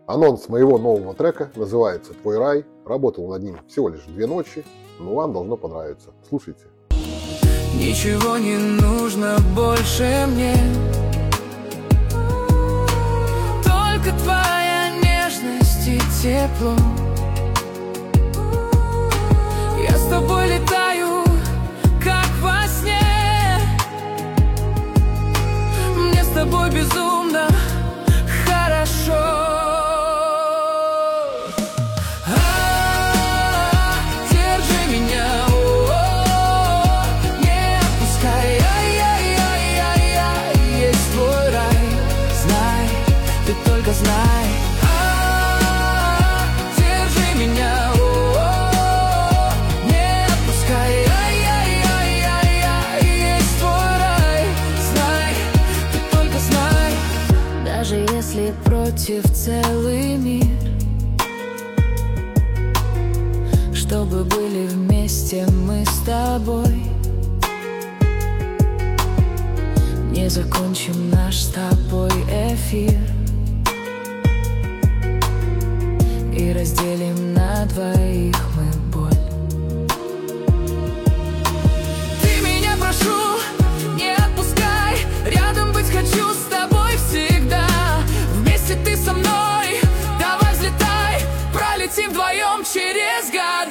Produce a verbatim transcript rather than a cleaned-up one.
Анонс моего нового трека называется «Твой рай». Работал над ним всего лишь две ночи, но вам должно понравиться. Слушайте. Ничего не нужно больше мне, только твоя нежность и тепло. Я с тобой летаю, как во сне. Мне с тобой безумно хорошо. Только знай, а, держи меня, о, не отпускай, ай-яй-яй-яй, есть твой рай. Знай, ты только знай, даже если против целый мир, чтобы были вместе мы с тобой, не закончим наш с тобой эфир и разделим на двоих мы боль. Ты меня прошу, не отпускай, рядом быть хочу с тобой всегда. Вместе ты со мной, давай взлетай, пролетим вдвоем через год.